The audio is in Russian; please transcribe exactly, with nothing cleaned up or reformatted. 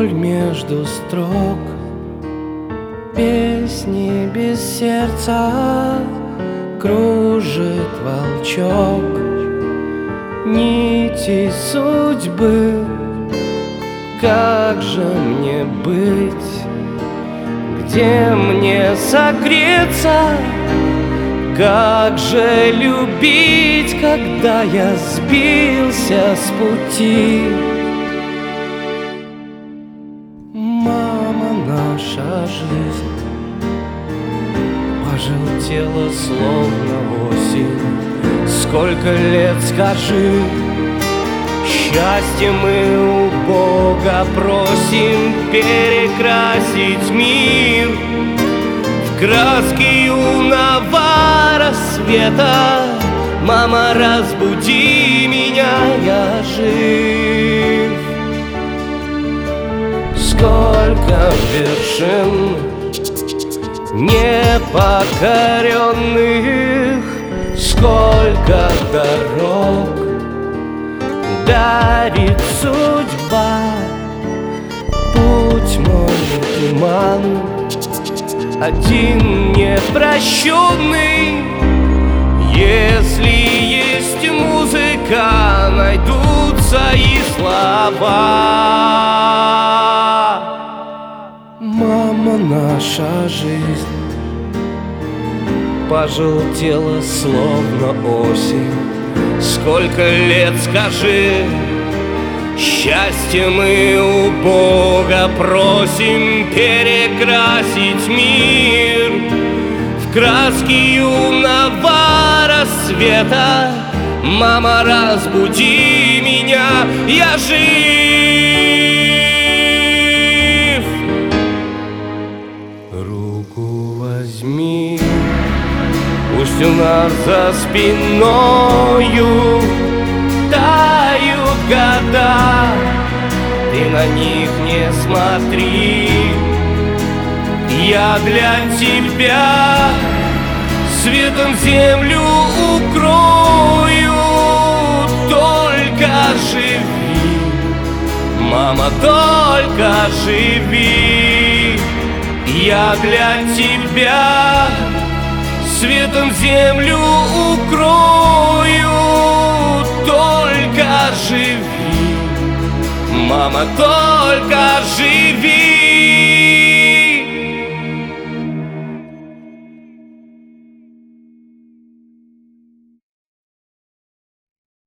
боль между строк, песни без сердца кружит волчок. Нити судьбы, как же мне быть? Где мне согреться? Как же любить, когда я сбился с пути? Мама, наша жизнь пожелтела, словно осень. Сколько лет, скажи, счастье мы у Бога просим перекрасить мир в краски юного рассвета. Мама, разбуди меня, я жив. Сколько вершин непокоренных, сколько дорог дарит судьба. Путь мой туман, один непрощенный. Если есть музыка, найдутся и слова. Мама, наша жизнь пожелтела, словно осень. Сколько лет, скажи, счастье мы у Бога просим перекрасить мир в краски юного рассвета. Мама, разбуди меня, я жив. Руку возьми, пусть у нас за спиною тают года, ты на них не смотри. Я для тебя светом землю укрою. Только живи, мама, только живи. Я для тебя светом землю укрою. Только живи, мама, только живи.